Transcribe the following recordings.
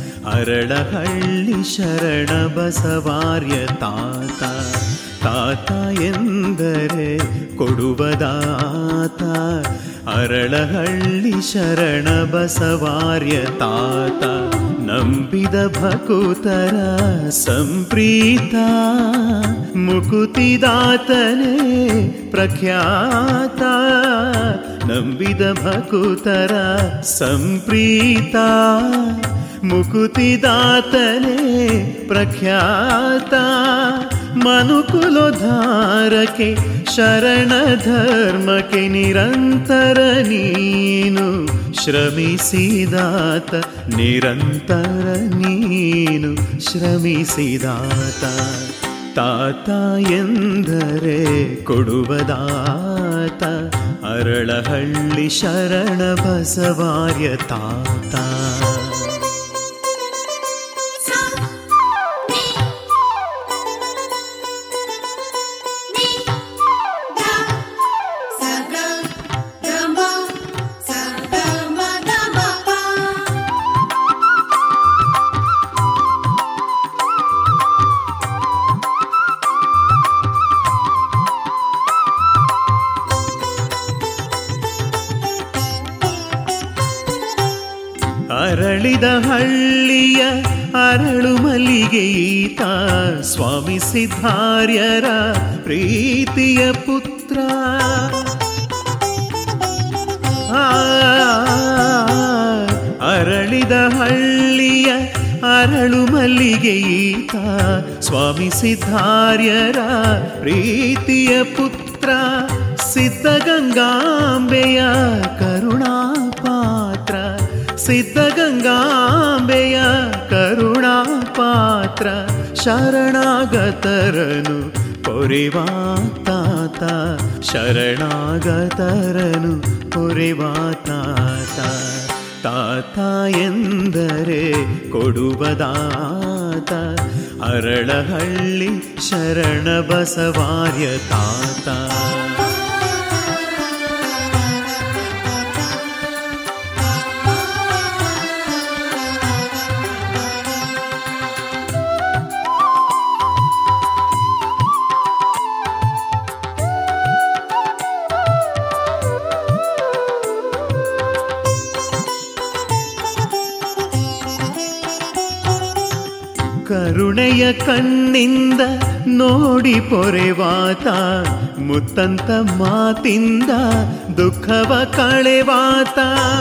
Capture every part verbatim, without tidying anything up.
ಅರಳಹಳ್ಳಿ ಶರಣ ಬಸವಾರ್ಯ ತಾತ. ತಾತ ಎಂದರೆ ಕೊಡುವದಾತ. ಅರಳಹಳ್ಳಿ ಶರಣ ಬಸವಾರ್ಯ ತಾತ. ನಂಬಿದ ಭಕುತರ ಸಂಪ್ರೀತ. ಮುಕುತಿದಾತನೇ ಪ್ರಖ್ಯಾತ. ನಂಬಿದ ಭಕುತರ ಸಂಪ್ರೀತ. ಮುಕುತಿದಾತನೇ ಪ್ರಖ್ಯಾತ. ಮನುಕುಲೋದ್ಧಾರಕ್ಕೆ ಶರಣ ಧರ್ಮಕ್ಕೆ ನಿರಂತರ ನೀನು ಶ್ರಮಿಸಿದಾತ. ನಿರಂತರ ನೀನು ಶ್ರಮಿಸಿದಾತ. ತಾತ ಎಂದರೆ ಕೊಡುವದಾತ. ಅರಳಹಳ್ಳಿ ಶರಣ ಬಸವಾರ್ಯ ತಾತ. ಅರಳಿದ ಹಳ್ಳಿಯ ಅರಳು ಮಲ್ಲಿಗೆ ಈತ. ಸ್ವಾಮಿ ಸಿದ್ಧಾರ್ಯರ ಪ್ರೀತಿಯ ಪುತ್ರ. ಅರಳಿದ ಹಳ್ಳಿಯ ಅರಳು ಮಲ್ಲಿಗೆ ಈತ. ಸ್ವಾಮಿ ಸಿದ್ಧಾರ್ಯರ ಪ್ರೀತಿಯ ಪುತ್ರ. ಸಿದ್ಧಗಂಗಾಂಬೆಯ ಕರುಣಾ ಪಾತ್ರ. ಸಿದ್ಧಗಂಗಾಂಬೆಯ ಕರುಣಾ ಪಾತ್ರ. ಶರಣಾಗತರನು ಪೊರೆವಾ ತಾತ. ಶರಣಾಗತರನು ಪೊರೆವಾ ತಾತ. ತಾತ ಎಂದರೆ ಕೊಡುವದಾತ. ಅರಳಹಳ್ಳಿ ಶರಣ ಬಸವಾರ್ಯ ತಾತ. ಕರುಣೆಯ ಕಣ್ಣಿಂದ ನೋಡಿ ಪೊರೆವಾತ. ಮುತ್ತಂತ ಮಾತಿಂದ ದುಃಖವ ಕಳೆವಾತ.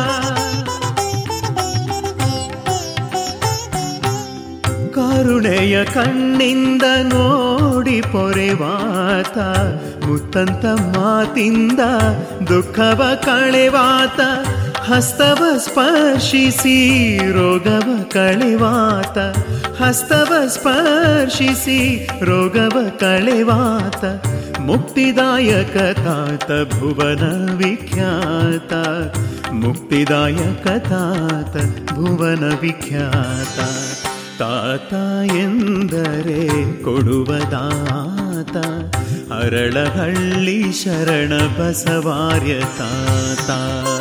ಕರುಣೆಯ ಕಣ್ಣಿಂದ ನೋಡಿ ಪೊರೆವಾತ. ಮುತ್ತಂತ ಮಾತಿಂದ ದುಃಖವ ಕಳೆವಾತ. ಹಸ್ತವ ಸ್ಪರ್ಶಿಸಿ ರೋಗವ ಕಳೆವಾತ. ಹಸ್ತವ ಸ್ಪರ್ಶಿಸಿ ರೋಗವ ಕಳೆವಾತ. ಮುಕ್ತಿದಾಯಕ ತಾತ ಭುವನ ವಿಖ್ಯಾತ. ಮುಕ್ತಿದಾಯಕ ತಾತ ಭುವನ ವಿಖ್ಯಾತ. ತಾತ ಎಂದರೆ ಕೊಡುವದಾತ. ಅರಳಹಳ್ಳಿ ಶರಣ ಬಸವಾರ್ಯ ತಾತ.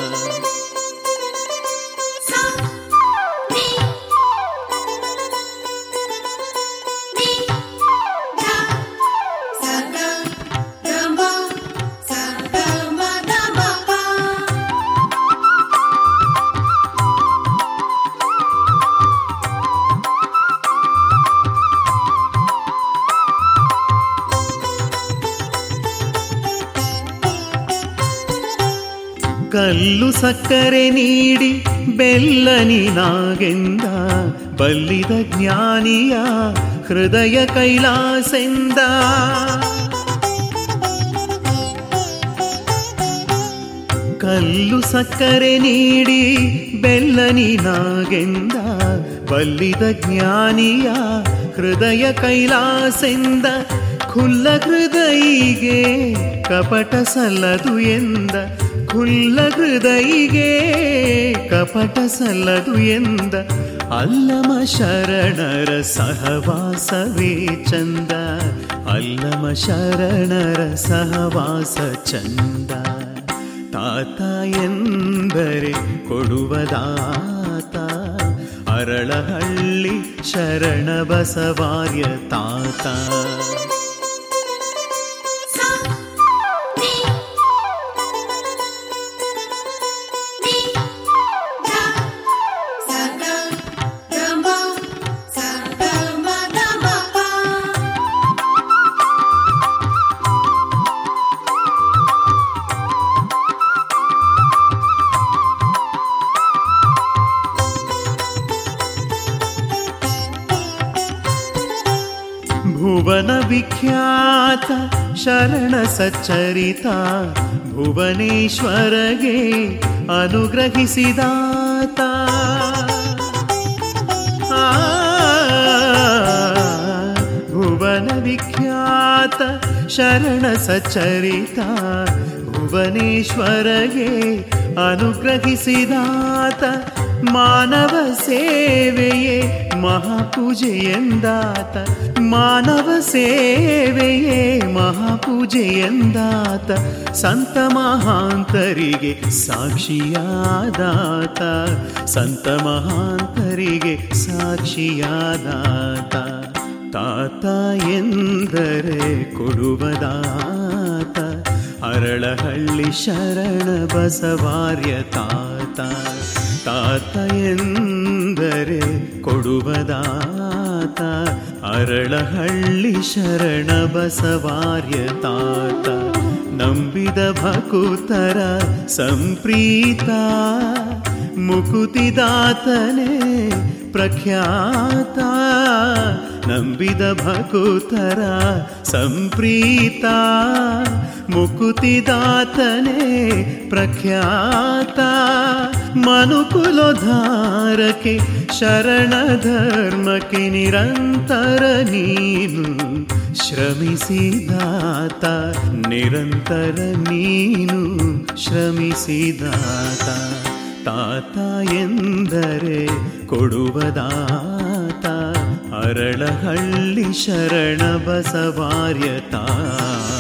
ಕಲ್ಲು ಸಕ್ಕರೆ ನೀಡಿ ಬೆಲ್ಲನಿನಾಗೆಂದ. ಬಲ್ಲಿದ ಜ್ಞಾನಿಯ ಹೃದಯ ಕೈಲಾಸೆಂದ. ಕಲ್ಲು ಸಕ್ಕರೆ ನೀಡಿ ಬೆಲ್ಲನಿನಾಗೆಂದ. ಬಲ್ಲಿದ ಜ್ಞಾನಿಯ ಹೃದಯ ಕೈಲಾಸೆಂದ. ಖುಲ್ಲ ಹೃದಯಿಗೆ ಕಪಟ ಸಲ್ಲದು ಎಂದ. ಖುಲ್ಲ ಹೃದಯಿಗೆ ಕಪಟ ಸಲ್ಲದು ಎಂದ. ಅಲ್ಲಮ ಶರಣರ ಸಹವಾಸವೇ ಚಂದ. ಅಲ್ಲಮ ಶರಣರ ಸಹವಾಸ ಚಂದ. ತಾತ ಎಂದರೆ ಕೊಡುವದಾತ. ಅರಳಹಳ್ಳಿ ಶರಣ ಬಸವಾರ್ಯ ತಾತ. ಭುವನ ವಿಖ್ಯಾತ ಶರಣ ಸಚ್ಚರಿತ ಭುವನೇಶ್ವರಗೆ ಅನುಗ್ರಹಿಸಿದಾತ. ಭುವನ ವಿಖ್ಯಾತ ಶರಣ ಸಚ್ಚರಿತ ಭುವನೇಶ್ವರಗೆ ಅನುಗ್ರಹಿಸಿದಾತ. ಮಾನವ ಸೇವೆಯೇ ಮಹಾಪೂಜೆಯೆಂದಾತ. ಮಾನವ ಸೇವೆಯೇ ಮಹಾಪೂಜೆಯೆಂದಾತ. ಸಂತ ಮಹಾಂತರಿಗೆ ಸಾಕ್ಷಿಯಾದಾತ. ಸಂತ ಮಹಾಂತರಿಗೆ ಸಾಕ್ಷಿಯಾದಾತ. ತಾತ ಎಂದರೆ ಕೊಡುವದಾತ. ಅರಳಹಳ್ಳಿ ಶರಣ ಬಸವಾರ್ಯ ತಾತ. ತಾತ ಎಂದರೆ ಕೊಡುವದಾತ. ಅರಳಹಳ್ಳಿ ಶರಣ ಬಸವಾರ್ಯ ತಾತ. ನಂಬಿದ ಭಕುತರ ಸಂಪ್ರೀತ ಮುಕುತಿದಾತನೇ ಪ್ರಖ್ಯಾತ. ನಂಬಿದ ಭಕುತರ ಸಂಪ್ರೀತ ಮುಕುತಿದಾತನೇ ಪ್ರಖ್ಯಾತ. ಮನುಕುಲೋದ್ಧಾರಕ್ಕೆ ಶರಣ ಧರ್ಮಕ್ಕೆ ನಿರಂತರ ನೀನು ಶ್ರಮಿಸಿದಾತ. ನಿರಂತರ ನೀನು ಶ್ರಮಿಸಿದಾತ. ತಾತ ಎಂದರೆ ಕೊಡುವದಾತ. ಅರಳಹಳ್ಳಿ ಶರಣ ಬಸವಾರ್ಯ ತಾತ.